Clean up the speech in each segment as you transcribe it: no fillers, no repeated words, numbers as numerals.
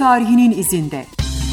tarihinin izinde.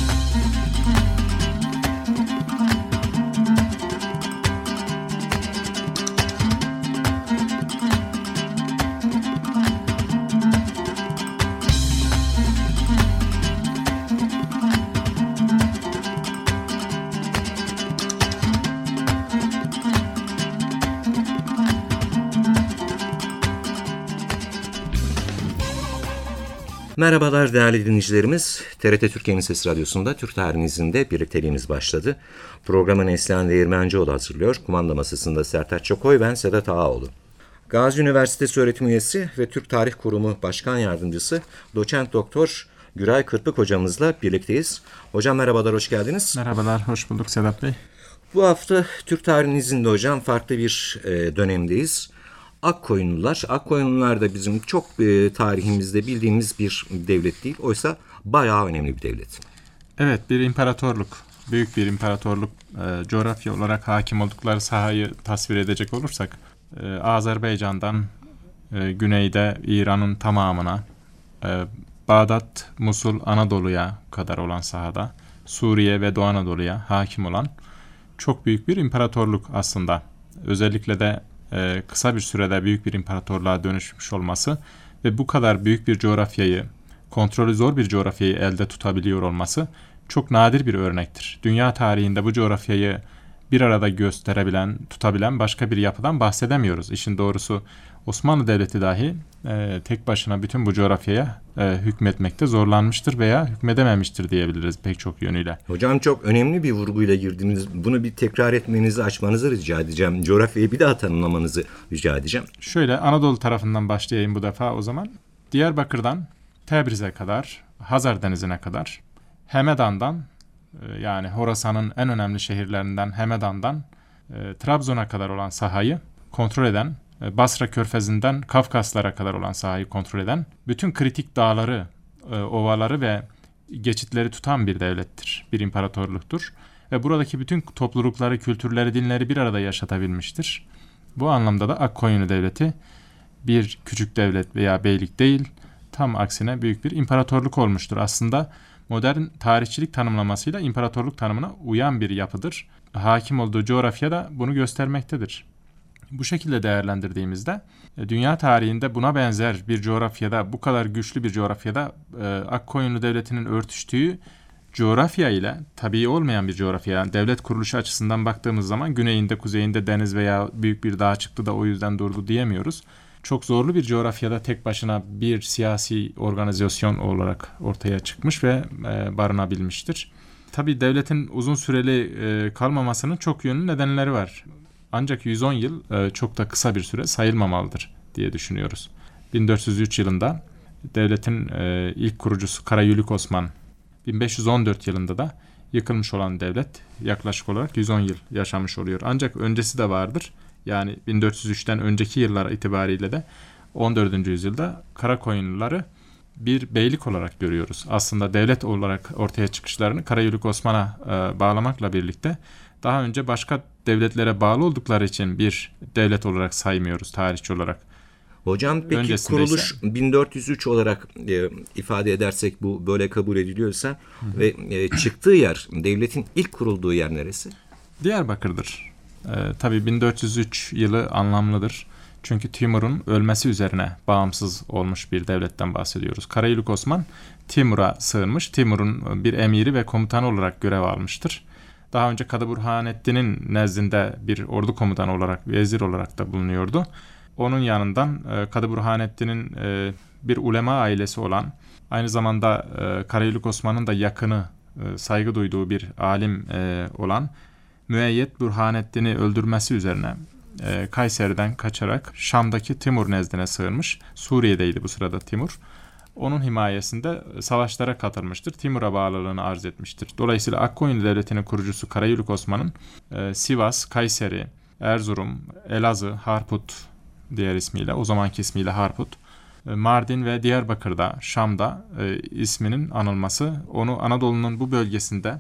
Merhabalar değerli dinleyicilerimiz. TRT Türkiye'nin Sesi Radyosu'nda Türk Tarihin İzi'nde birlikteliğimiz başladı. Programı Neslihan Değirmencioğlu hazırlıyor. Kumanda masasında Sertaç Çokoy, ben Sedat Ağaoğlu. Gazi Üniversitesi öğretim üyesi ve Türk Tarih Kurumu Başkan Yardımcısı Doçent Doktor Güray Kırpık hocamızla birlikteyiz. Hocam merhabalar, hoş geldiniz. Merhabalar, hoş bulduk Sedat Bey. Bu hafta Türk Tarihin İzi'nde hocam farklı bir dönemdeyiz. Akkoyunlular. Akkoyunlular da bizim çok tarihimizde bildiğimiz bir devlet değil. Oysa bayağı önemli bir devlet. Evet, bir imparatorluk. Büyük bir imparatorluk. Coğrafya olarak hakim oldukları sahayı tasvir edecek olursak Azerbaycan'dan güneyde İran'ın tamamına, Bağdat, Musul, Anadolu'ya kadar olan sahada, Suriye ve Doğu Anadolu'ya hakim olan çok büyük bir imparatorluk aslında. Özellikle de kısa bir sürede büyük bir imparatorluğa dönüşmüş olması ve bu kadar büyük bir coğrafyayı, kontrolü zor bir coğrafyayı elde tutabiliyor olması çok nadir bir örnektir. Dünya tarihinde bu coğrafyayı bir arada gösterebilen, tutabilen başka bir yapıdan bahsedemiyoruz. İşin doğrusu Osmanlı Devleti dahi tek başına bütün bu coğrafyaya hükmetmekte zorlanmıştır veya hükmedememiştir diyebiliriz pek çok yönüyle. Hocam çok önemli bir vurguyla girdiniz. Bunu bir tekrar etmenizi, açmanızı rica edeceğim. Coğrafyayı bir daha tanımlamanızı rica edeceğim. Şöyle Anadolu tarafından başlayayım bu defa o zaman. Diyarbakır'dan Tebriz'e kadar, Hazar Denizi'ne kadar, Hemedan'dan yani Horasan'ın en önemli şehirlerinden Hemedan'dan Trabzon'a kadar olan sahayı kontrol eden, Basra Körfezi'nden Kafkaslara kadar olan sahayı kontrol eden, bütün kritik dağları, ovaları ve geçitleri tutan bir devlettir, bir imparatorluktur. Ve buradaki bütün toplulukları, kültürleri, dinleri bir arada yaşatabilmiştir. Bu anlamda da Akkoyunlu Devleti bir küçük devlet veya beylik değil, tam aksine büyük bir imparatorluk olmuştur. Aslında modern tarihçilik tanımlamasıyla imparatorluk tanımına uyan bir yapıdır. Hakim olduğu coğrafya da bunu göstermektedir. Bu şekilde değerlendirdiğimizde dünya tarihinde buna benzer bir coğrafyada, bu kadar güçlü bir coğrafyada Akkoyunlu Devleti'nin örtüştüğü coğrafya ile tabii olmayan bir coğrafya, yani devlet kuruluşu açısından baktığımız zaman güneyinde, kuzeyinde deniz veya büyük bir dağ çıktı da o yüzden durdu diyemiyoruz. Çok zorlu bir coğrafyada tek başına bir siyasi organizasyon olarak ortaya çıkmış ve barınabilmiştir. Tabii devletin uzun süreli kalmamasının çok yönlü nedenleri var. Ancak 110 yıl çok da kısa bir süre sayılmamalıdır diye düşünüyoruz. 1403 yılında devletin ilk kurucusu Karayülük Osman, 1514 yılında da yıkılmış olan devlet yaklaşık olarak 110 yıl yaşamış oluyor. Ancak öncesi de vardır. Yani 1403'ten önceki yıllar itibariyle de 14. yüzyılda Karakoyunluları bir beylik olarak görüyoruz. Aslında devlet olarak ortaya çıkışlarını Karayülük Osman'a bağlamakla birlikte daha önce başka devletlere bağlı oldukları için bir devlet olarak saymıyoruz tarihçi olarak. Hocam peki öncesinde kuruluş 1403 olarak ifade edersek bu böyle kabul ediliyorsa ve çıktığı yer, devletin ilk kurulduğu yer neresi? Diyarbakır'dır. Tabii 1403 yılı anlamlıdır. Çünkü Timur'un ölmesi üzerine bağımsız olmuş bir devletten bahsediyoruz. Karayülük Osman Timur'a sığınmış. Timur'un bir emiri ve komutanı olarak görev almıştır. Daha önce Kadı Burhanettin'in nezdinde bir ordu komutanı olarak, vezir olarak da bulunuyordu. Onun yanından Kadı Burhanettin'in bir ulema ailesi olan, aynı zamanda Karayülük Osman'ın da yakını, saygı duyduğu bir alim olan Müeyyed Burhanettin'i öldürmesi üzerine Kayseri'den kaçarak Şam'daki Timur nezdine sığınmış. Suriye'deydi bu sırada Timur. Onun himayesinde savaşlara katılmıştır. Timur'a bağlılığını arz etmiştir. Dolayısıyla Akkoyunlu Devleti'nin kurucusu Karayülük Osman'ın Sivas, Kayseri, Erzurum, Elazığ, Harput diğer ismiyle, o zamanki ismiyle Harput, Mardin ve Diyarbakır'da, Şam'da isminin anılması onu Anadolu'nun bu bölgesinde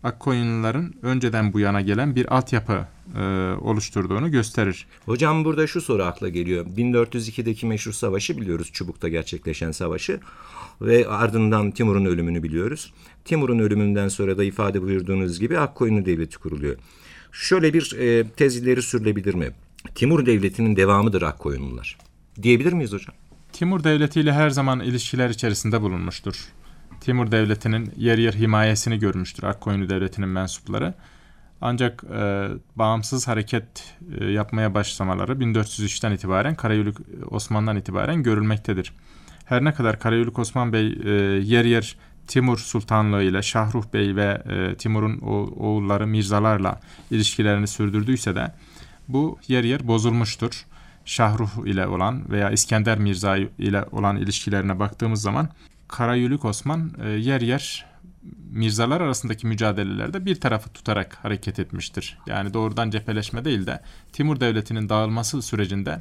Akkoyunluların önceden bu yana gelen bir altyapı oluşturduğunu gösterir. Hocam burada şu soru akla geliyor. 1402'deki meşhur savaşı biliyoruz. Çubuk'ta gerçekleşen savaşı. Ve ardından Timur'un ölümünü biliyoruz. Timur'un ölümünden sonra da ifade buyurduğunuz gibi Akkoyunlu Devleti kuruluyor. Şöyle bir tez ileri sürülebilir mi? Timur Devleti'nin devamıdır Akkoyunlular. Diyebilir miyiz hocam? Timur Devleti ile her zaman ilişkiler içerisinde bulunmuştur. Timur Devleti'nin yer yer himayesini görmüştür Akkoyunlu Devleti'nin mensupları. Ancak bağımsız hareket yapmaya başlamaları 1403'ten itibaren Karayülük Osman'dan itibaren görülmektedir. Her ne kadar Karayülük Osman Bey yer yer Timur Sultanlığı ile Şahruh Bey ve Timur'un oğulları Mirzalarla ilişkilerini sürdürdüyse de bu yer yer bozulmuştur. Şahruh ile olan veya İskender Mirza ile olan ilişkilerine baktığımız zaman Karayülük Osman yer yer Mirzalar arasındaki mücadelelerde bir tarafı tutarak hareket etmiştir. Yani doğrudan cepheleşme değil de Timur Devleti'nin dağılması sürecinde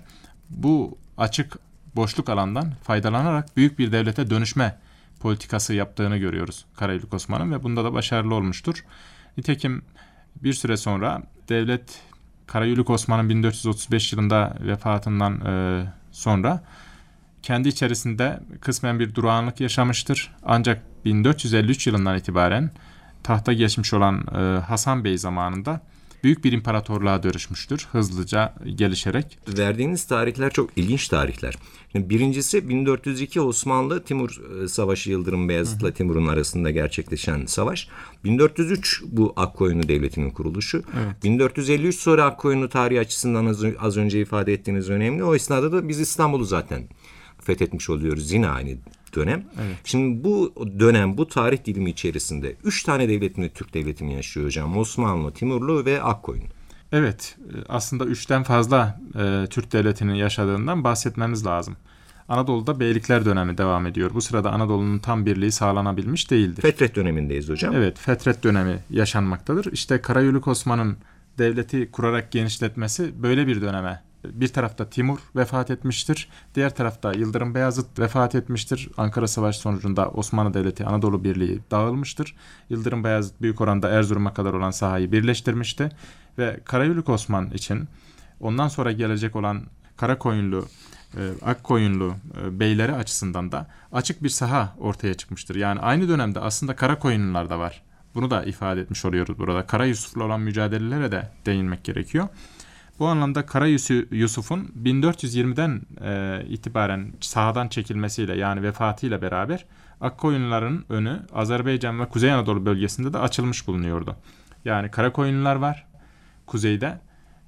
bu açık boşluk alandan faydalanarak büyük bir devlete dönüşme politikası yaptığını görüyoruz Karayülük Osman'ın ve bunda da başarılı olmuştur. Nitekim bir süre sonra devlet Karayülük Osman'ın 1435 yılında vefatından sonra kendi içerisinde kısmen bir durağanlık yaşamıştır. Ancak 1453 yılından itibaren tahta geçmiş olan Hasan Bey zamanında büyük bir imparatorluğa dönüşmüştür hızlıca gelişerek. Verdiğiniz tarihler çok ilginç tarihler. Birincisi 1402 Osmanlı-Timur Savaşı, Yıldırım Beyazıt'la Timur'un arasında gerçekleşen savaş. 1403 bu Akkoyunlu Devleti'nin kuruluşu. Evet. 1453 sonra Akkoyunlu tarihi açısından az önce ifade ettiğiniz önemli. O esnada da biz İstanbul'u zaten fethetmiş oluyoruz yine aynı dönem. Evet. Şimdi bu dönem, bu tarih dilimi içerisinde 3 tane devlet mi, Türk devleti mi yaşıyor hocam? Osmanlı, Timurlu ve Akkoyunlu. Evet, aslında 3'ten fazla Türk devletinin yaşadığından bahsetmemiz lazım. Anadolu'da beylikler dönemi devam ediyor. Bu sırada Anadolu'nun tam birliği sağlanabilmiş değildir. Fetret dönemindeyiz hocam. Evet, Fetret dönemi yaşanmaktadır. İşte Karayülük Osman'ın devleti kurarak genişletmesi böyle bir döneme. Bir tarafta Timur vefat etmiştir. Diğer tarafta Yıldırım Beyazıt vefat etmiştir. Ankara Savaşı sonucunda Osmanlı Devleti Anadolu Birliği dağılmıştır. Yıldırım Beyazıt büyük oranda Erzurum'a kadar olan sahayı birleştirmişti. Ve Karayülük Osman için ondan sonra gelecek olan Karakoyunlu, Akkoyunlu beyleri açısından da açık bir saha ortaya çıkmıştır. Yani aynı dönemde aslında Karakoyunlular da var. Bunu da ifade etmiş oluyoruz burada. Kara Yusuf'la olan mücadelelere de değinmek gerekiyor. Bu anlamda Kara Yusuf'un 1420'den itibaren sahadan çekilmesiyle yani vefatıyla beraber Akkoyunluların önü Azerbaycan ve Kuzey Anadolu bölgesinde de açılmış bulunuyordu. Yani Karakoyunlular var kuzeyde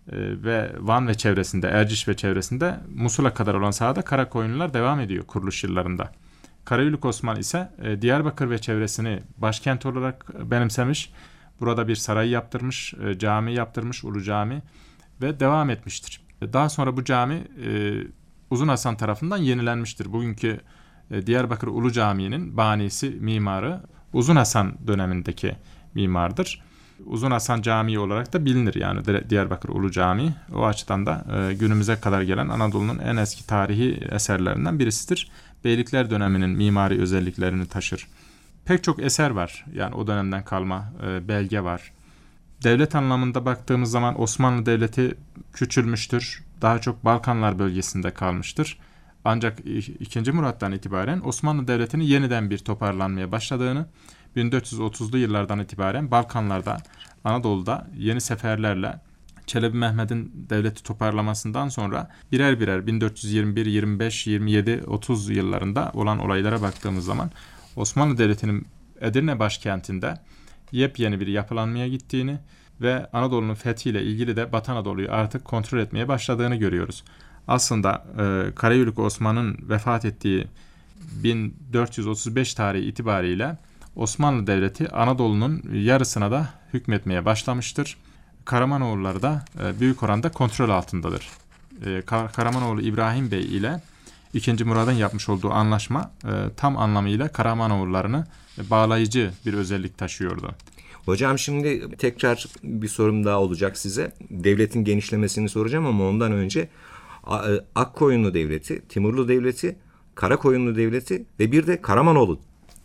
ve Van ve çevresinde, Erciş ve çevresinde Musul'a kadar olan sahada Karakoyunlular devam ediyor kuruluş yıllarında. Karayülük Osman ise Diyarbakır ve çevresini başkent olarak benimsemiş. Burada bir saray yaptırmış, cami yaptırmış, Ulu Cami ve devam etmiştir. Daha sonra bu cami Uzun Hasan tarafından yenilenmiştir. Bugünkü Diyarbakır Ulu Camii'nin banisi, mimarı Uzun Hasan dönemindeki mimardır. Uzun Hasan Camii olarak da bilinir yani Diyarbakır Ulu Camii. O açıdan da günümüze kadar gelen Anadolu'nun en eski tarihi eserlerinden birisidir. Beylikler döneminin mimari özelliklerini taşır. Pek çok eser var yani o dönemden kalma belge var. Devlet anlamında baktığımız zaman Osmanlı Devleti küçülmüştür. Daha çok Balkanlar bölgesinde kalmıştır. Ancak 2. Murat'tan itibaren Osmanlı Devleti'nin yeniden bir toparlanmaya başladığını, 1430'lu yıllardan itibaren Balkanlarda, Anadolu'da yeni seferlerle Çelebi Mehmet'in devleti toparlamasından sonra birer birer 1421, 25, 27, 30 yıllarında olan olaylara baktığımız zaman Osmanlı Devleti'nin Edirne başkentinde yepyeni bir yapılanmaya gittiğini ve Anadolu'nun fethiyle ilgili de Batı Anadolu'yu artık kontrol etmeye başladığını görüyoruz. Aslında Karayülük Osman'ın vefat ettiği 1435 tarihi itibariyle Osmanlı Devleti Anadolu'nun yarısına da hükmetmeye başlamıştır. Karamanoğulları da büyük oranda kontrol altındadır. Karamanoğlu İbrahim Bey ile 2. Murad'ın yapmış olduğu anlaşma tam anlamıyla Karamanoğullarını bağlayıcı bir özellik taşıyordu. Hocam şimdi tekrar bir sorum daha olacak size. Devletin genişlemesini soracağım ama ondan önce Akkoyunlu Devleti, Timurlu Devleti, Karakoyunlu Devleti ve bir de Karamanoğlu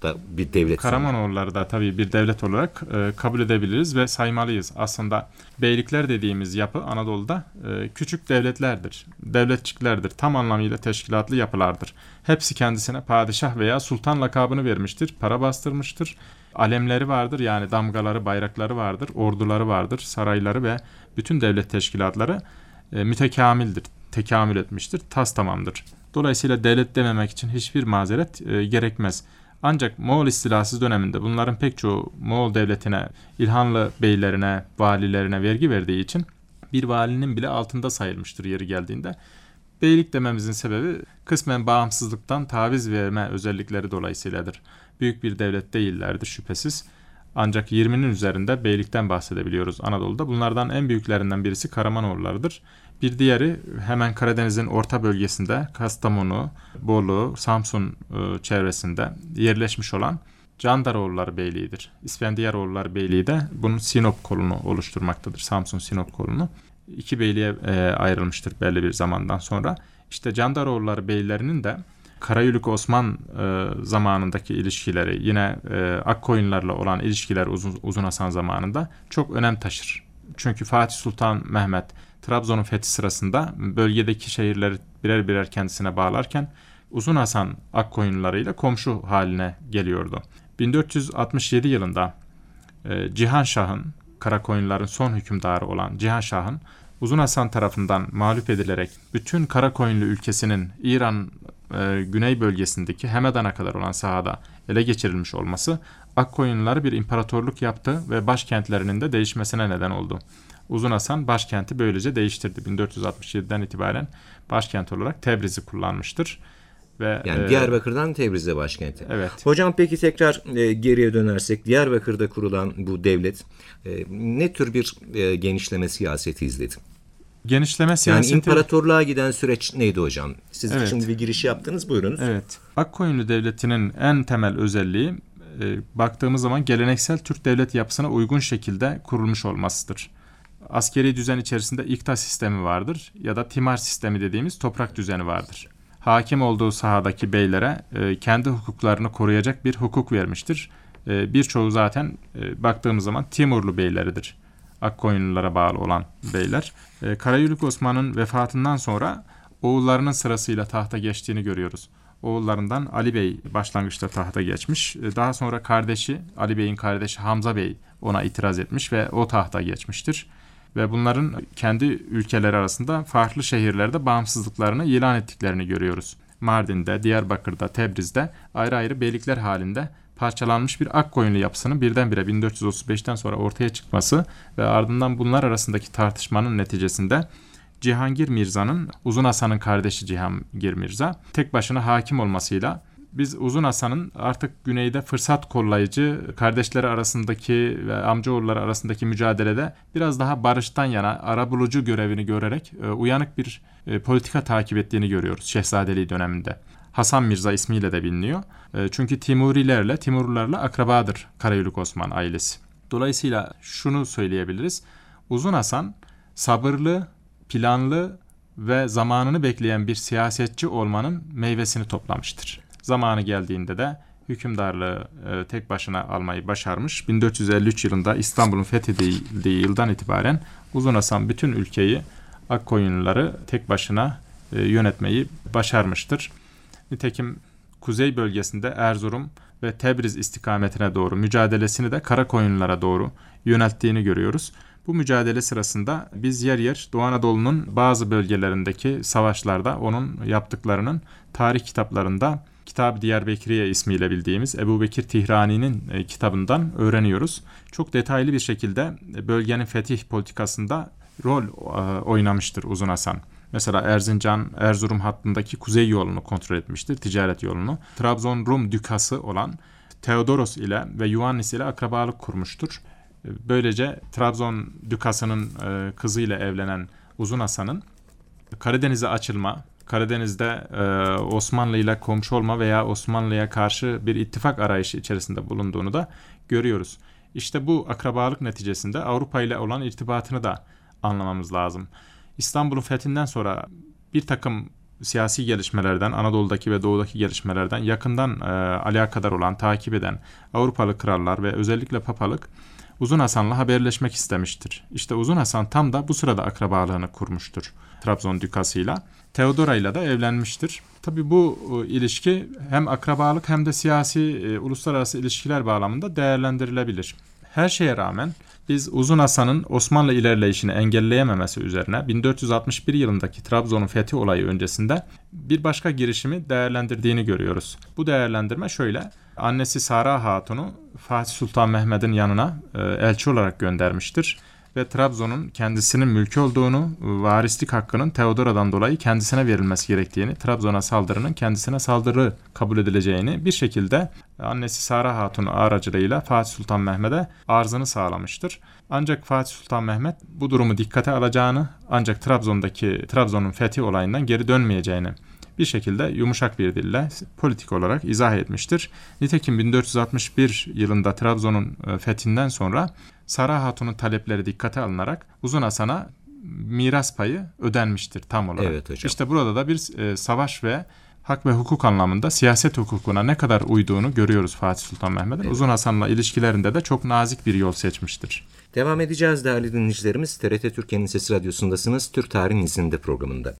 da bir devlet. Karamanoğulları da tabii bir devlet olarak kabul edebiliriz ve saymalıyız. Aslında beylikler dediğimiz yapı Anadolu'da küçük devletlerdir, devletçiklerdir, tam anlamıyla teşkilatlı yapılardır. Hepsi kendisine padişah veya sultan lakabını vermiştir, para bastırmıştır. Alemleri vardır, yani damgaları, bayrakları vardır, orduları vardır, sarayları ve bütün devlet teşkilatları mütekamildir, tekamül etmiştir, tas tamamdır. Dolayısıyla devlet dememek için hiçbir mazeret gerekmez. Ancak Moğol istilasız döneminde bunların pek çoğu Moğol devletine, İlhanlı beylerine, valilerine vergi verdiği için bir valinin bile altında sayılmıştır yeri geldiğinde. Beylik dememizin sebebi kısmen bağımsızlıktan taviz verme özellikleri dolayısıyladır. Büyük bir devlet değillerdir şüphesiz. Ancak 20'nin üzerinde beylikten bahsedebiliyoruz Anadolu'da. Bunlardan en büyüklerinden birisi Karamanoğulları'dır. Bir diğeri hemen Karadeniz'in orta bölgesinde Kastamonu, Bolu, Samsun çevresinde yerleşmiş olan Candaroğulları Beyliği'dir. İsfendiyaroğulları Beyliği de bunun Sinop kolunu oluşturmaktadır. Samsun Sinop kolunu. İki beyliğe ayrılmıştır belli bir zamandan sonra. İşte Candaroğulları Beylerinin de Karayülük Osman zamanındaki ilişkileri, yine Akkoyunlarla olan ilişkiler Uzun Hasan zamanında çok önem taşır. Çünkü Fatih Sultan Mehmet Trabzon'un fethi sırasında bölgedeki şehirleri birer birer kendisine bağlarken Uzun Hasan Akkoyunlarıyla komşu haline geliyordu. 1467 yılında Cihan Şah'ın, Karakoyunların son hükümdarı olan Cihan Şah'ın Uzun Hasan tarafından mağlup edilerek bütün Karakoyunlu ülkesinin İran güney bölgesindeki Hemedan'a kadar olan sahada ele geçirilmiş olması Akkoyunluları bir imparatorluk yaptı ve başkentlerinin de değişmesine neden oldu. Uzun Hasan başkenti böylece değiştirdi. 1467'den itibaren başkent olarak Tebriz'i kullanmıştır. Ve, yani Diyarbakır'dan Tebriz'e başkenti. Evet. Hocam peki tekrar geriye dönersek Diyarbakır'da kurulan bu devlet ne tür bir genişleme siyaseti izledi? Genişleme siyaseti... Yani imparatorluğa giden süreç neydi hocam? Siz evet. Şimdi bir giriş yaptınız, buyurunuz. Evet. Akkoyunlu Devleti'nin en temel özelliği baktığımız zaman geleneksel Türk devlet yapısına uygun şekilde kurulmuş olmasıdır. Askeri düzen içerisinde ikta sistemi vardır ya da timar sistemi dediğimiz toprak düzeni vardır. Hakim olduğu sahadaki beylere kendi hukuklarını koruyacak bir hukuk vermiştir. Birçoğu zaten baktığımız zaman Timurlu beyleridir. Akkoyunlulara bağlı olan beyler. Karayülük Osman'ın vefatından sonra oğullarının sırasıyla tahta geçtiğini görüyoruz. Oğullarından Ali Bey başlangıçta tahta geçmiş. Daha sonra kardeşi, Ali Bey'in kardeşi Hamza Bey ona itiraz etmiş ve o tahta geçmiştir. Ve bunların kendi ülkeleri arasında farklı şehirlerde bağımsızlıklarını ilan ettiklerini görüyoruz. Mardin'de, Diyarbakır'da, Tebriz'de ayrı ayrı beylikler halinde parçalanmış bir Akkoyunlu yapısının birdenbire 1435'ten sonra ortaya çıkması ve ardından bunlar arasındaki tartışmanın neticesinde Cihangir Mirza'nın Uzun Hasan'ın kardeşi Cihangir Mirza tek başına hakim olmasıyla biz Uzun Hasan'ın artık güneyde fırsat kollayıcı, kardeşleri arasındaki ve amcaoğulları arasındaki mücadelede biraz daha barıştan yana arabulucu görevini görerek uyanık bir politika takip ettiğini görüyoruz Şehzadeliği döneminde. Hasan Mirza ismiyle de biliniyor. Çünkü Timurlularla akrabadır Karayülük Osman ailesi. Dolayısıyla şunu söyleyebiliriz. Uzun Hasan sabırlı, planlı ve zamanını bekleyen bir siyasetçi olmanın meyvesini toplamıştır. Zamanı geldiğinde de hükümdarlığı tek başına almayı başarmış. 1453 yılında İstanbul'un fethedildiği yıldan itibaren Uzun Hasan bütün ülkeyi, Akkoyunluları tek başına yönetmeyi başarmıştır. Nitekim kuzey bölgesinde Erzurum ve Tebriz istikametine doğru mücadelesini de Karakoyunlulara doğru yönelttiğini görüyoruz. Bu mücadele sırasında biz yer yer Doğu Anadolu'nun bazı bölgelerindeki savaşlarda onun yaptıklarının tarih kitaplarında Kitab-ı Diyarbekiriye ismiyle bildiğimiz Ebubekir Tihrani'nin kitabından öğreniyoruz. Çok detaylı bir şekilde bölgenin fetih politikasında rol oynamıştır Uzun Hasan. Mesela Erzincan-Erzurum hattındaki kuzey yolunu kontrol etmiştir, ticaret yolunu. Trabzon-Rum dükası olan Theodoros ile ve Ioannis ile akrabalık kurmuştur. Böylece Trabzon dükasının kızıyla evlenen Uzun Hasan'ın Karadeniz'e açılma, Karadeniz'de Osmanlı ile komşu olma veya Osmanlı'ya karşı bir ittifak arayışı içerisinde bulunduğunu da görüyoruz. İşte bu akrabalık neticesinde Avrupa ile olan irtibatını da anlamamız lazım. İstanbul'un fethinden sonra bir takım siyasi gelişmelerden, Anadolu'daki ve Doğu'daki gelişmelerden yakından alakadar olan, takip eden Avrupalı krallar ve özellikle papalık Uzun Hasan'la haberleşmek istemiştir. İşte Uzun Hasan tam da bu sırada akrabalığını kurmuştur Trabzon Dükası'yla. Teodora ile de evlenmiştir. Tabii bu ilişki hem akrabalık hem de siyasi uluslararası ilişkiler bağlamında değerlendirilebilir. Her şeye rağmen biz Uzun Hasan'ın Osmanlı ilerleyişini engelleyememesi üzerine 1461 yılındaki Trabzon'un fethi olayı öncesinde bir başka girişimi değerlendirdiğini görüyoruz. Bu değerlendirme şöyle: annesi Sara Hatun'u Fatih Sultan Mehmet'in yanına elçi olarak göndermiştir ve Trabzon'un kendisinin mülkü olduğunu, varislik hakkının Teodora'dan dolayı kendisine verilmesi gerektiğini, Trabzon'a saldırının kendisine saldırı kabul edileceğini bir şekilde annesi Sara Hatun aracılığıyla Fatih Sultan Mehmet'e arzını sağlamıştır. Ancak Fatih Sultan Mehmet bu durumu dikkate alacağını, ancak Trabzon'un fethi olayından geri dönmeyeceğini bir şekilde yumuşak bir dille politik olarak izah etmiştir. Nitekim 1461 yılında Trabzon'un fethinden sonra Sara Hatun'un talepleri dikkate alınarak Uzun Hasan'a miras payı ödenmiştir tam olarak. Evet hocam. İşte burada da bir savaş ve hak ve hukuk anlamında siyaset hukukuna ne kadar uyduğunu görüyoruz Fatih Sultan Mehmet'in. Evet. Uzun Hasan'la ilişkilerinde de çok nazik bir yol seçmiştir. Devam edeceğiz değerli dinleyicilerimiz. TRT Türkiye'nin Sesi Radyosu'ndasınız. Türk Tarihin İzinde programında.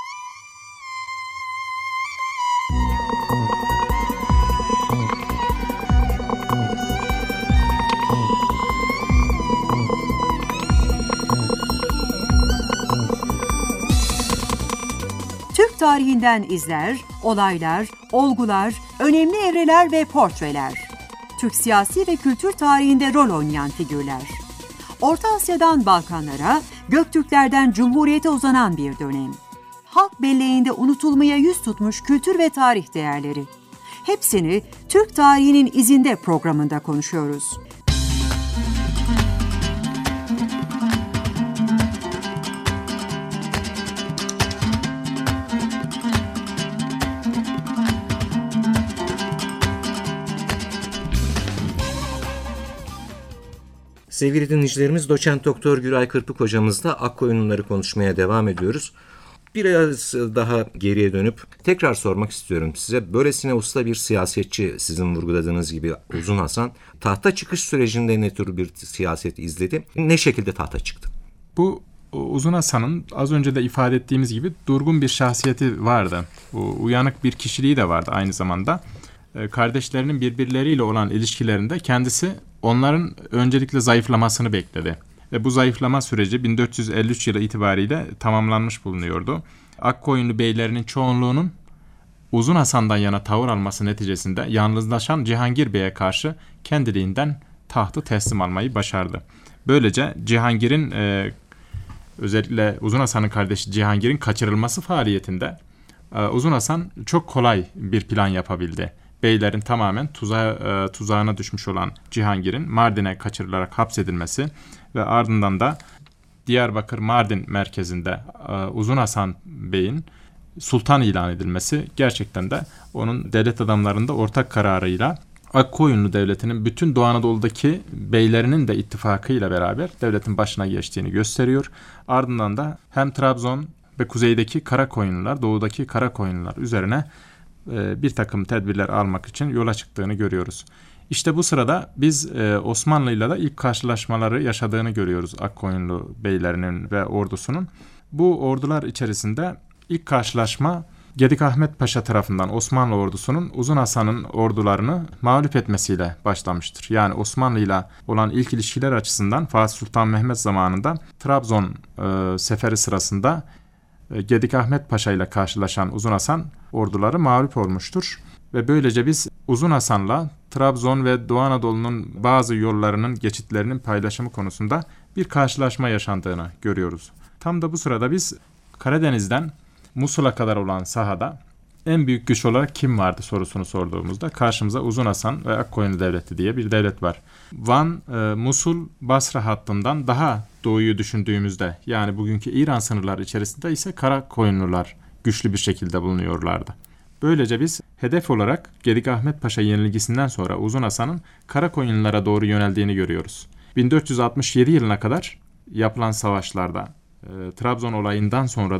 Türk tarihinden izler, olaylar, olgular, önemli evreler ve portreler. Türk siyasi ve kültür tarihinde rol oynayan figürler. Orta Asya'dan Balkanlara, Göktürklerden Cumhuriyete uzanan bir dönem. Halk belleğinde unutulmaya yüz tutmuş kültür ve tarih değerleri. Hepsini Türk Tarihinin İzinde programında konuşuyoruz. Sevgili dinleyicilerimiz, Doçent Doktor Güray Kırpık hocamızla Akkoyunluları konuşmaya devam ediyoruz. Biraz daha geriye dönüp tekrar sormak istiyorum size. Böylesine usta bir siyasetçi, sizin vurguladığınız gibi Uzun Hasan, tahta çıkış sürecinde ne tür bir siyaset izledi? Ne şekilde tahta çıktı? Bu Uzun Hasan'ın az önce de ifade ettiğimiz gibi durgun bir şahsiyeti vardı. Uyanık bir kişiliği de vardı aynı zamanda. Kardeşlerinin birbirleriyle olan ilişkilerinde kendisi onların öncelikle zayıflamasını bekledi. Ve bu zayıflama süreci 1453 yılı itibariyle tamamlanmış bulunuyordu. Akkoyunlu beylerinin çoğunluğunun Uzun Hasan'dan yana tavır alması neticesinde yalnızlaşan Cihangir Bey'e karşı kendiliğinden tahtı teslim almayı başardı. Böylece Cihangir'in özellikle Uzun Hasan'ın kardeşi Cihangir'in kaçırılması faaliyetinde Uzun Hasan çok kolay bir plan yapabildi. Beylerin tamamen tuzağına düşmüş olan Cihangir'in Mardin'e kaçırılarak hapsedilmesi ve ardından da Diyarbakır Mardin merkezinde Uzun Hasan Bey'in sultan ilan edilmesi gerçekten de onun devlet adamlarında ortak kararıyla Akkoyunlu Devleti'nin bütün Doğu Anadolu'daki beylerinin de ittifakıyla beraber devletin başına geçtiğini gösteriyor. Ardından da hem Trabzon ve kuzeydeki Karakoyunlular, doğudaki Karakoyunlular üzerine bir takım tedbirler almak için yola çıktığını görüyoruz. İşte bu sırada biz Osmanlı'yla da ilk karşılaşmaları yaşadığını görüyoruz Akkoyunlu beylerinin ve ordusunun. Bu ordular içerisinde ilk karşılaşma Gedik Ahmet Paşa tarafından Osmanlı ordusunun Uzun Hasan'ın ordularını mağlup etmesiyle başlamıştır. Yani Osmanlı'yla olan ilk ilişkiler açısından Fatih Sultan Mehmet zamanında Trabzon seferi sırasında Gedik Ahmet Paşa ile karşılaşan Uzun Hasan orduları mağlup olmuştur. Ve böylece biz Uzun Hasan'la Trabzon ve Doğu Anadolu'nun bazı yollarının, geçitlerinin paylaşımı konusunda bir karşılaşma yaşandığını görüyoruz. Tam da bu sırada biz Karadeniz'den Musul'a kadar olan sahada en büyük güç olarak kim vardı sorusunu sorduğumuzda karşımıza Uzun Hasan ve Akkoyunlu Devleti diye bir devlet var. Van, Musul, Basra hattından daha doğuyu düşündüğümüzde, yani bugünkü İran sınırları içerisinde ise Karakoyunlular güçlü bir şekilde bulunuyorlardı. Böylece biz hedef olarak Gedik Ahmet Paşa yenilgisinden sonra Uzun Hasan'ın Karakoyunlulara doğru yöneldiğini görüyoruz. 1467 yılına kadar yapılan savaşlarda, Trabzon olayından sonra da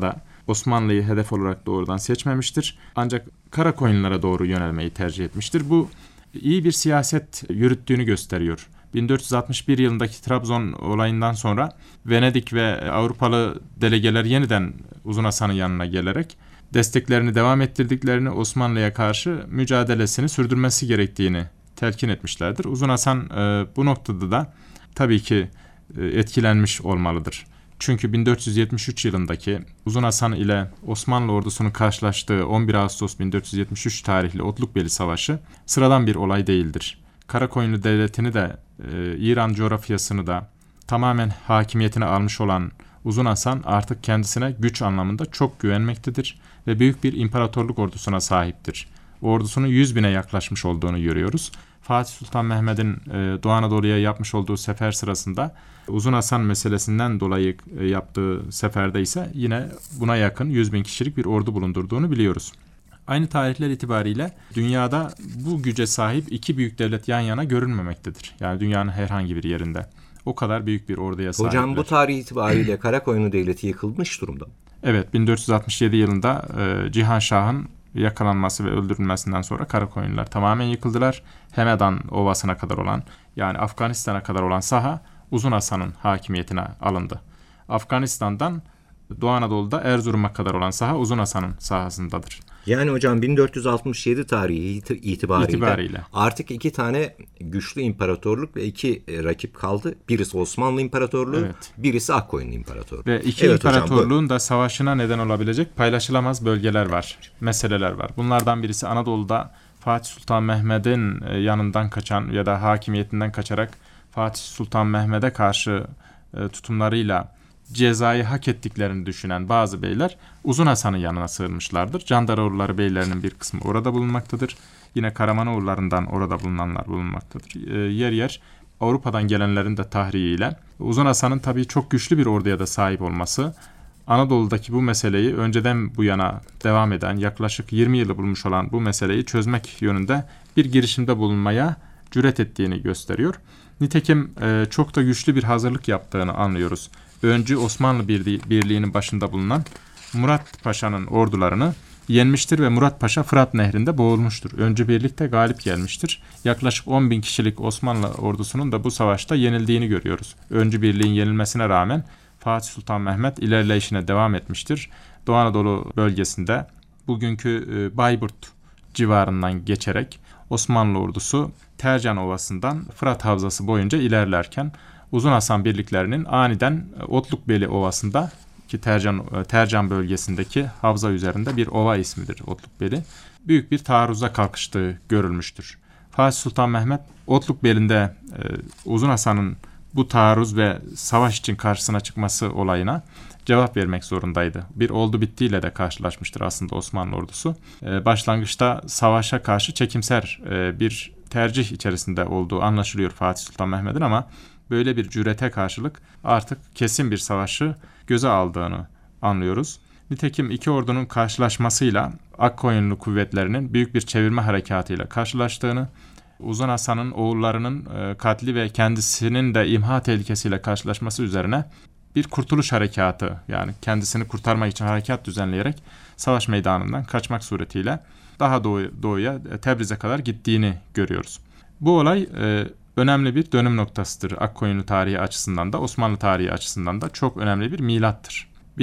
Osmanlı'yı hedef olarak doğrudan seçmemiştir. Ancak Karakoyunlulara doğru yönelmeyi tercih etmiştir. Bu iyi bir siyaset yürüttüğünü gösteriyor. 1461 yılındaki Trabzon olayından sonra Venedik ve Avrupalı delegeler yeniden Uzun Hasan'ın yanına gelerek desteklerini devam ettirdiklerini, Osmanlı'ya karşı mücadelesini sürdürmesi gerektiğini telkin etmişlerdir. Uzun Hasan bu noktada da tabii ki etkilenmiş olmalıdır. Çünkü 1473 yılındaki Uzun Hasan ile Osmanlı ordusunun karşılaştığı 11 Ağustos 1473 tarihli Otlukbeli Savaşı sıradan bir olay değildir. Karakoyunlu Devleti'ni de İran coğrafyasını da tamamen hakimiyetine almış olan Uzun Hasan artık kendisine güç anlamında çok güvenmektedir ve büyük bir imparatorluk ordusuna sahiptir. Ordusunun 100.000'e yaklaşmış olduğunu görüyoruz. Fatih Sultan Mehmet'in Doğu Anadolu'ya yapmış olduğu sefer sırasında Uzun Hasan meselesinden dolayı yaptığı seferde ise yine buna yakın 100.000 kişilik bir ordu bulundurduğunu biliyoruz. Aynı tarihler itibariyle dünyada bu güce sahip iki büyük devlet yan yana görünmemektedir. Yani dünyanın herhangi bir yerinde. O kadar büyük bir orduya sahipler. Hocam bu tarih itibariyle Karakoyunlu Devleti yıkılmış durumda. Evet, 1467 yılında Cihan Şah'ın yakalanması ve öldürülmesinden sonra Karakoyunlular tamamen yıkıldılar. Hemedan Ovası'na kadar olan, yani Afganistan'a kadar olan saha Uzun Hasan'ın hakimiyetine alındı. Afganistan'dan Doğu Anadolu'da Erzurum'a kadar olan saha Uzun Hasan'ın sahasındadır. Yani hocam 1467 tarihi itibariyle artık iki tane güçlü imparatorluk ve iki rakip kaldı. Birisi Osmanlı İmparatorluğu, evet, birisi Akkoyunlu İmparatorluğu. Ve iki imparatorluğun da savaşına neden olabilecek paylaşılamaz bölgeler var, meseleler var. Bunlardan birisi Anadolu'da Fatih Sultan Mehmet'in yanından kaçan ya da hakimiyetinden kaçarak Fatih Sultan Mehmet'e karşı tutumlarıyla cezayı hak ettiklerini düşünen bazı beyler Uzun Hasan'ın yanına sığınmışlardır. Candaroğulları beylerinin bir kısmı orada bulunmaktadır. Yine Karamanoğullarından orada bulunanlar bulunmaktadır. Yer yer Avrupa'dan gelenlerin de tahriyiyle Uzun Hasan'ın tabii çok güçlü bir orduya da sahip olması, Anadolu'daki bu meseleyi önceden bu yana devam eden, yaklaşık 20 yılı bulmuş olan bu meseleyi çözmek yönünde bir girişimde bulunmaya cüret ettiğini gösteriyor. Nitekim çok da güçlü bir hazırlık yaptığını anlıyoruz. Öncü Osmanlı Birliği'nin başında bulunan Murat Paşa'nın ordularını yenmiştir ve Murat Paşa Fırat Nehri'nde boğulmuştur. Öncü birlikte galip gelmiştir. Yaklaşık 10.000 kişilik Osmanlı ordusunun da bu savaşta yenildiğini görüyoruz. Öncü birliğin yenilmesine rağmen Fatih Sultan Mehmet ilerleyişine devam etmiştir. Doğu Anadolu bölgesinde bugünkü Bayburt civarından geçerek Osmanlı ordusu Tercan Ovası'ndan Fırat Havzası boyunca ilerlerken Uzun Hasan birliklerinin aniden Otlukbeli Ovası'nda ki Tercan bölgesindeki havza üzerinde bir ova ismidir Otlukbeli, büyük bir taarruza kalkıştığı görülmüştür. Fatih Sultan Mehmet Otlukbeli'nde Uzun Hasan'ın bu taarruz ve savaş için karşısına çıkması olayına cevap vermek zorundaydı. Bir oldu bittiyle de karşılaşmıştır aslında Osmanlı ordusu. Başlangıçta savaşa karşı çekimser bir tercih içerisinde olduğu anlaşılıyor Fatih Sultan Mehmet'in ama böyle bir cürete karşılık artık kesin bir savaşı göze aldığını anlıyoruz. Nitekim iki ordunun karşılaşmasıyla Akkoyunlu kuvvetlerinin büyük bir çevirme harekatıyla karşılaştığını, Uzun Hasan'ın oğullarının katli ve kendisinin de imha tehlikesiyle karşılaşması üzerine bir kurtuluş harekatı, yani kendisini kurtarmak için harekat düzenleyerek savaş meydanından kaçmak suretiyle daha doğuya Tebriz'e kadar gittiğini görüyoruz. Bu olay önemli bir dönüm noktasıdır. Akkoyunlu tarihi açısından da Osmanlı tarihi açısından da çok önemli bir milattır.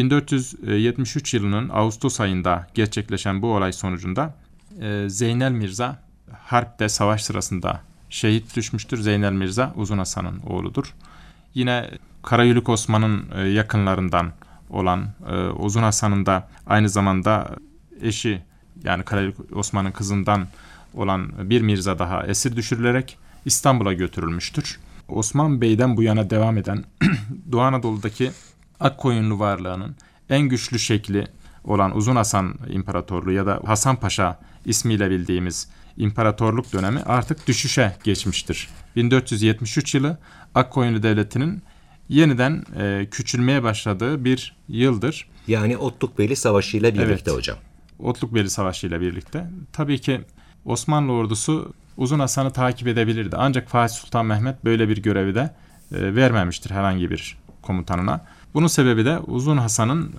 1473 yılının Ağustos ayında gerçekleşen bu olay sonucunda Zeynel Mirza harpte savaş sırasında şehit düşmüştür. Zeynel Mirza Uzun Hasan'ın oğludur. Yine Karayülük Osman'ın yakınlarından olan Uzun Hasan'ın da aynı zamanda eşi, yani Karayülük Osman'ın kızından olan bir Mirza daha esir düşürülerek İstanbul'a götürülmüştür. Osman Bey'den bu yana devam eden Doğu Anadolu'daki Akkoyunlu varlığının en güçlü şekli olan Uzun Hasan İmparatorluğu ya da Hasan Paşa ismiyle bildiğimiz imparatorluk dönemi artık düşüşe geçmiştir. 1473 yılı Akkoyunlu Devleti'nin yeniden küçülmeye başladığı bir yıldır. Yani Otlukbeli Savaşı ile birlikte, evet, hocam. Otlukbeli Savaşı ile birlikte. Tabii ki Osmanlı ordusu Uzun Hasan'ı takip edebilirdi. Ancak Fatih Sultan Mehmet böyle bir görevi de vermemiştir herhangi bir komutanına. Bunun sebebi de Uzun Hasan'ın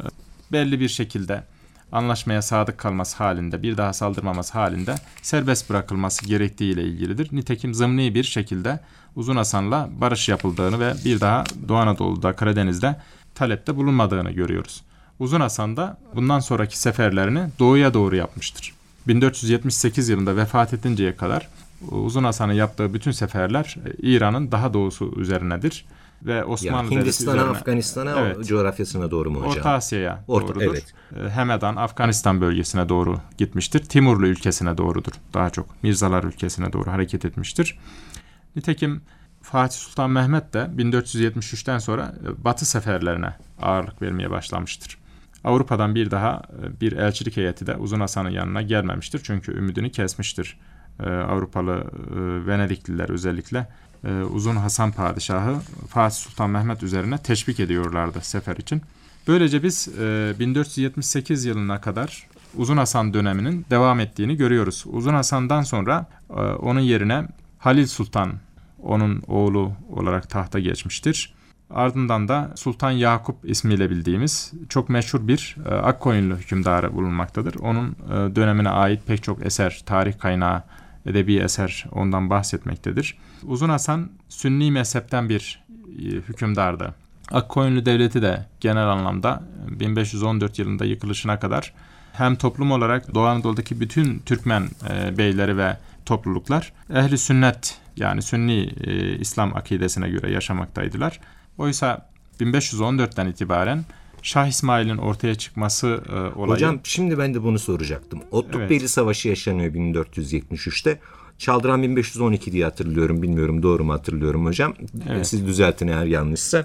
belli bir şekilde anlaşmaya sadık kalması halinde, bir daha saldırmaması halinde serbest bırakılması gerektiği ile ilgilidir. Nitekim zımni bir şekilde Uzun Hasan'la barış yapıldığını ve bir daha Doğu Anadolu'da, Karadeniz'de talepte bulunmadığını görüyoruz. Uzun Hasan da bundan sonraki seferlerini doğuya doğru yapmıştır. 1478 yılında vefat edinceye kadar Uzun Hasan'ın yaptığı bütün seferler İran'ın daha doğusu üzerinedir. Ve Osmanlı yani Hindistan'a, üzerine, Afganistan'a, evet, coğrafyasına doğru mu hocam? Orta Asya'ya doğrudur. Evet. Hemedan, Afganistan bölgesine doğru gitmiştir. Timurlu ülkesine doğrudur. Daha çok Mirzalar ülkesine doğru hareket etmiştir. Nitekim Fatih Sultan Mehmet de 1473'ten sonra Batı seferlerine ağırlık vermeye başlamıştır. Avrupa'dan bir daha bir elçilik heyeti de Uzun Hasan'ın yanına gelmemiştir. Çünkü ümidini kesmiştir. Avrupalı Venedikliler özellikle Uzun Hasan Padişahı Fatih Sultan Mehmet üzerine teşvik ediyorlardı sefer için. Böylece biz 1478 yılına kadar Uzun Hasan döneminin devam ettiğini görüyoruz. Uzun Hasan'dan sonra onun yerine Halil Sultan, onun oğlu olarak tahta geçmiştir. Ardından da Sultan Yakup ismiyle bildiğimiz çok meşhur bir Akkoyunlu hükümdarı bulunmaktadır. Onun dönemine ait pek çok eser, tarih kaynağı, edebi eser ondan bahsetmektedir. Uzun Hasan Sünni mezhepten bir hükümdardı. Akkoyunlu Devleti de genel anlamda 1514 yılında yıkılışına kadar hem toplum olarak Doğu Anadolu'daki bütün Türkmen beyleri ve topluluklar ehli sünnet, yani Sünni İslam akidesine göre yaşamaktaydılar. Oysa 1514'ten itibaren Şah İsmail'in ortaya çıkması olayı... Hocam şimdi ben de bunu soracaktım. Otlukbeyli Savaşı yaşanıyor 1473'te. Çaldıran 1512 diye hatırlıyorum. Bilmiyorum doğru mu hatırlıyorum hocam. Evet. Siz düzeltin eğer yanlışsa.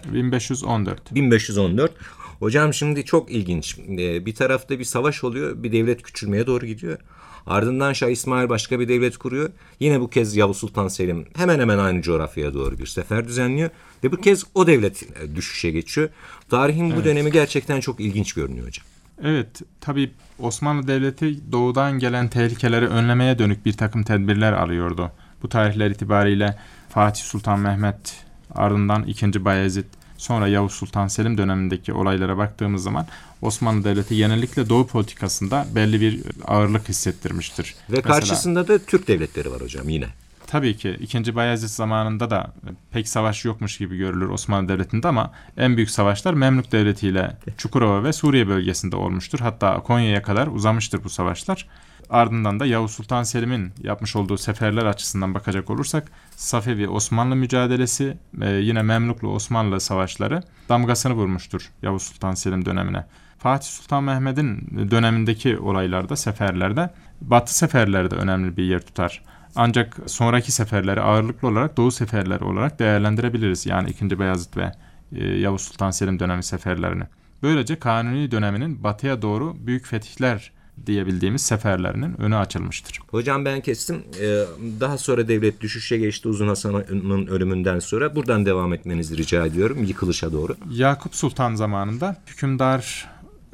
1514. Hocam şimdi çok ilginç. Bir tarafta bir savaş oluyor. Bir devlet küçülmeye doğru gidiyor. Ardından Şah İsmail başka bir devlet kuruyor. Yine bu kez Yavuz Sultan Selim hemen hemen aynı coğrafyaya doğru bir sefer düzenliyor. Ve bu kez o devlet düşüşe geçiyor. Tarihin bu dönemi gerçekten çok ilginç görünüyor hocam. Evet, tabii Osmanlı Devleti doğudan gelen tehlikeleri önlemeye dönük bir takım tedbirler alıyordu. Bu tarihler itibariyle Fatih Sultan Mehmet, ardından 2. Bayezid, sonra Yavuz Sultan Selim dönemindeki olaylara baktığımız zaman Osmanlı Devleti genellikle Doğu politikasında belli bir ağırlık hissettirmiştir. Ve karşısında da Türk devletleri var hocam yine. Tabii ki 2. Bayezid zamanında da pek savaş yokmuş gibi görülür Osmanlı Devleti'nde ama en büyük savaşlar Memlük Devleti ile Çukurova ve Suriye bölgesinde olmuştur. Hatta Konya'ya kadar uzamıştır bu savaşlar. Ardından da Yavuz Sultan Selim'in yapmış olduğu seferler açısından bakacak olursak Safevi-Osmanlı mücadelesi yine Memluklu-Osmanlı savaşları damgasını vurmuştur Yavuz Sultan Selim dönemine. Fatih Sultan Mehmet'in dönemindeki olaylarda, seferlerde Batı seferleri de önemli bir yer tutar. Ancak sonraki seferleri ağırlıklı olarak Doğu seferleri olarak değerlendirebiliriz. Yani 2. Beyazıt ve Yavuz Sultan Selim dönemi seferlerini. Böylece Kanuni döneminin batıya doğru büyük fetihler diyebildiğimiz seferlerinin önü açılmıştır. Hocam ben kestim. Daha sonra devlet düşüşe geçti Uzun Hasan'ın ölümünden sonra. Buradan devam etmenizi rica ediyorum yıkılışa doğru. Yakup Sultan zamanında hükümdar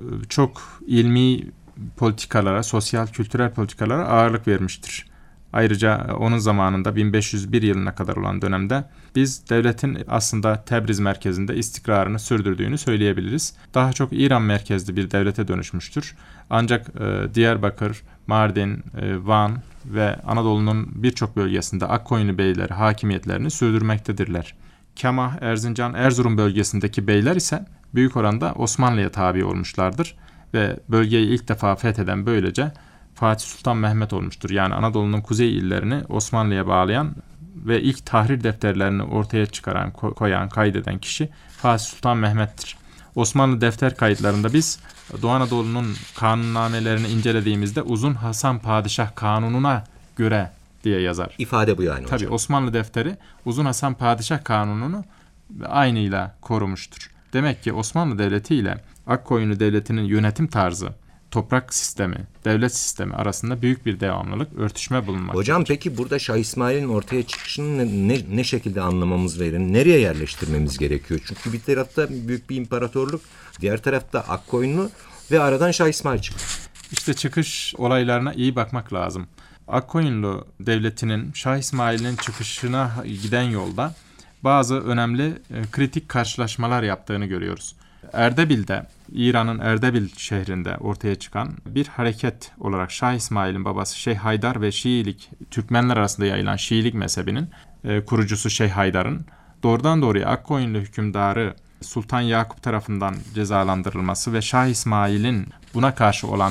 çok ilmi politikalara, sosyal kültürel politikalara ağırlık vermiştir. Ayrıca onun zamanında 1501 yılına kadar olan dönemde biz devletin aslında Tebriz merkezinde istikrarını sürdürdüğünü söyleyebiliriz. Daha çok İran merkezli bir devlete dönüşmüştür. Ancak Diyarbakır, Mardin, Van ve Anadolu'nun birçok bölgesinde Akkoyunlu beyleri hakimiyetlerini sürdürmektedirler. Kemah, Erzincan, Erzurum bölgesindeki beyler ise büyük oranda Osmanlı'ya tabi olmuşlardır ve bölgeyi ilk defa fetheden böylece Fatih Sultan Mehmet olmuştur. Yani Anadolu'nun kuzey illerini Osmanlı'ya bağlayan ve ilk tahrir defterlerini ortaya çıkaran, koyan, kaydeden kişi Fatih Sultan Mehmet'tir. Osmanlı defter kayıtlarında biz Doğu Anadolu'nun kanunnamelerini incelediğimizde Uzun Hasan Padişah Kanunu'na göre diye yazar. İfade bu yani hocam. Tabii Osmanlı defteri Uzun Hasan Padişah Kanunu'nu aynıyla korumuştur. Demek ki Osmanlı Devleti ile Akkoyunlu Devleti'nin yönetim tarzı, toprak sistemi, devlet sistemi arasında büyük bir devamlılık, örtüşme bulunmaktadır. Hocam peki burada Şah İsmail'in ortaya çıkışını ne şekilde anlamamız ve nereye yerleştirmemiz gerekiyor? Çünkü bir tarafta büyük bir imparatorluk, diğer tarafta Akkoyunlu ve aradan Şah İsmail çıkıyor. İşte çıkış olaylarına iyi bakmak lazım. Akkoyunlu Devleti'nin Şah İsmail'in çıkışına giden yolda bazı önemli kritik karşılaşmalar yaptığını görüyoruz. Erdebil'de İran'ın Erdebil şehrinde ortaya çıkan bir hareket olarak Şah İsmail'in babası Şeyh Haydar ve Şiilik, Türkmenler arasında yayılan Şiilik mezhebinin kurucusu Şeyh Haydar'ın doğrudan doğruya Akkoyunlu hükümdarı Sultan Yakup tarafından cezalandırılması ve Şah İsmail'in buna karşı olan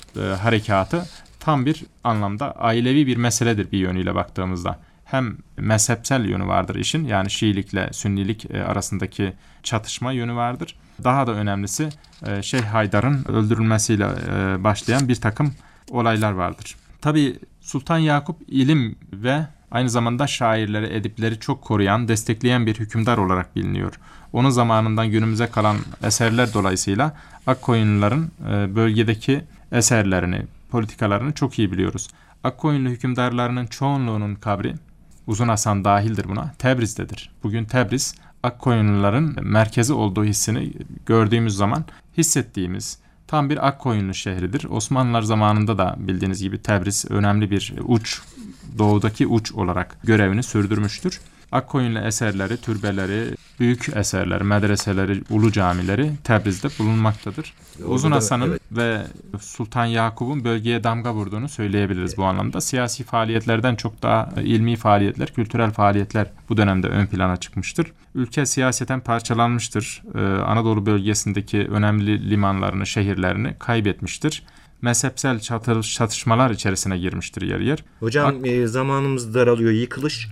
harekatı tam bir anlamda ailevi bir meseledir bir yönüyle baktığımızda. Hem mezhepsel yönü vardır işin, yani Şiilikle Sünnilik arasındaki çatışma yönü vardır. Daha da önemlisi Şeyh Haydar'ın öldürülmesiyle başlayan bir takım olaylar vardır. Tabii Sultan Yakup ilim ve aynı zamanda şairleri, edipleri çok koruyan, destekleyen bir hükümdar olarak biliniyor. Onun zamanından günümüze kalan eserler dolayısıyla Akkoyunluların bölgedeki eserlerini, politikalarını çok iyi biliyoruz. Akkoyunlu hükümdarlarının çoğunluğunun kabri, Uzun Hasan dahildir buna, Tebriz'dedir. Bugün Tebriz, Akkoyunluların merkezi olduğu hissini gördüğümüz zaman hissettiğimiz tam bir Akkoyunlu şehridir. Osmanlılar zamanında da bildiğiniz gibi Tebriz önemli bir uç, doğudaki uç olarak görevini sürdürmüştür. Akkoyunlu eserleri, türbeleri, büyük eserleri, medreseleri, ulu camileri Tebriz'de bulunmaktadır. Uzun Hasan'ın ve Sultan Yakup'un bölgeye damga vurduğunu söyleyebiliriz bu anlamda. Siyasi faaliyetlerden çok daha ilmi faaliyetler, kültürel faaliyetler bu dönemde ön plana çıkmıştır. Ülke siyaseten parçalanmıştır. Anadolu bölgesindeki önemli limanlarını, şehirlerini kaybetmiştir. Mezhepsel çatışmalar içerisine girmiştir yer yer. Hocam zamanımız daralıyor, yıkılış.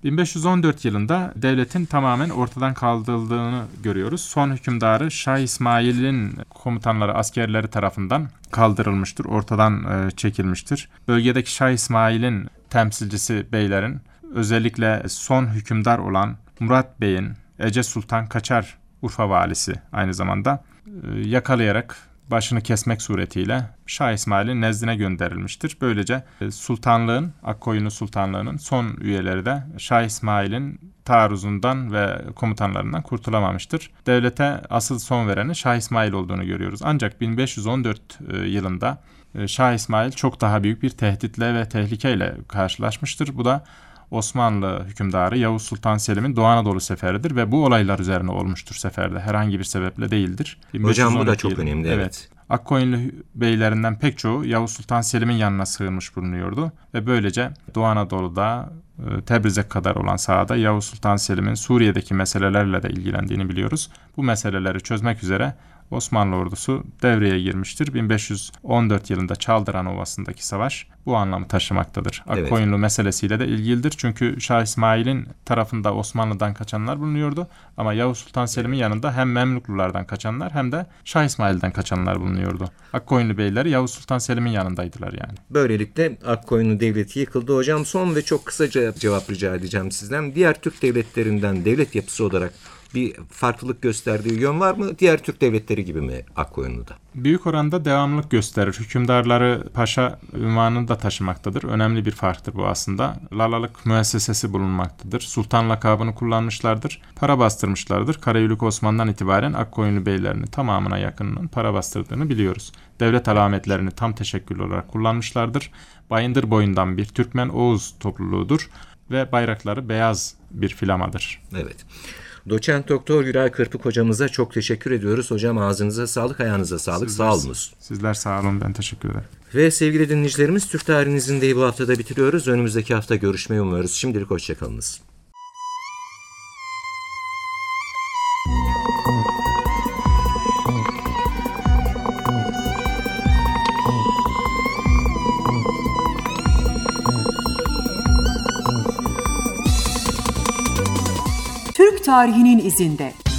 1514 yılında devletin tamamen ortadan kaldırıldığını görüyoruz. Son hükümdarı Şah İsmail'in komutanları, askerleri tarafından kaldırılmıştır, ortadan çekilmiştir. Bölgedeki Şah İsmail'in temsilcisi beylerin, özellikle son hükümdar olan Murat Bey'in, Ece Sultan Kaçar Urfa valisi aynı zamanda yakalayarak başını kesmek suretiyle Şah İsmail'in nezdine gönderilmiştir. Böylece sultanlığın, Akkoyunlu Sultanlığı'nın son üyeleri de Şah İsmail'in taarruzundan ve komutanlarından kurtulamamıştır. Devlete asıl son vereni Şah İsmail olduğunu görüyoruz. Ancak 1514 yılında Şah İsmail çok daha büyük bir tehditle ve tehlikeyle karşılaşmıştır. Bu da Osmanlı hükümdarı Yavuz Sultan Selim'in Doğu Anadolu seferidir ve bu olaylar üzerine olmuştur seferde. Herhangi bir sebeple değildir. Hocam bu da çok önemli. Evet. Akkoyunlu beylerinden pek çoğu Yavuz Sultan Selim'in yanına sığınmış bulunuyordu ve böylece Doğu Anadolu'da Tebriz'e kadar olan sahada Yavuz Sultan Selim'in Suriye'deki meselelerle de ilgilendiğini biliyoruz. Bu meseleleri çözmek üzere Osmanlı ordusu devreye girmiştir. 1514 yılında Çaldıran Ovası'ndaki savaş bu anlamı taşımaktadır. Akkoyunlu meselesiyle de ilgilidir. Çünkü Şah İsmail'in tarafında Osmanlı'dan kaçanlar bulunuyordu. Ama Yavuz Sultan Selim'in yanında hem Memluklulardan kaçanlar hem de Şah İsmail'den kaçanlar bulunuyordu. Akkoyunlu beyleri Yavuz Sultan Selim'in yanındaydılar yani. Böylelikle Akkoyunlu devleti yıkıldı. Hocam son ve çok kısaca cevap rica edeceğim sizden. Diğer Türk devletlerinden devlet yapısı olarak bir farklılık gösterdiği yön var mı? Diğer Türk devletleri gibi mi Akkoyunlu'da? Büyük oranda devamlılık gösterir. Hükümdarları paşa unvanını da taşımaktadır. Önemli bir farktır bu aslında. Lalalık müessesesi bulunmaktadır. Sultan lakabını kullanmışlardır. Para bastırmışlardır. Karayülük Osman'dan itibaren Akkoyunlu beylerinin tamamına yakınının para bastırdığını biliyoruz. Devlet alametlerini tam teşekkül olarak kullanmışlardır. Bayındır boyundan bir Türkmen Oğuz topluluğudur ve bayrakları beyaz bir flamadır. Evet. Doçent Doktor Güray Kırpık hocamıza çok teşekkür ediyoruz. Hocam ağzınıza sağlık, ayağınıza sağlık. Sağ olunuz. Sizler sağ olun, ben teşekkür ederim. Ve sevgili dinleyicilerimiz, Türk Tarihinizin de bu haftada bitiriyoruz. Önümüzdeki hafta görüşmeyi umuyoruz. Şimdilik hoşçakalınız. Türk tarihinin izinde.